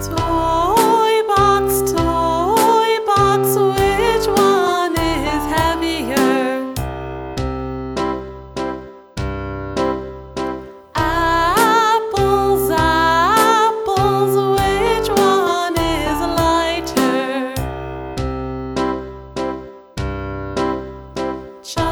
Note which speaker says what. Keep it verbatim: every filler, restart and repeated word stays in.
Speaker 1: Toy box, toy box, which one is heavier? Apples, apples, which one is lighter?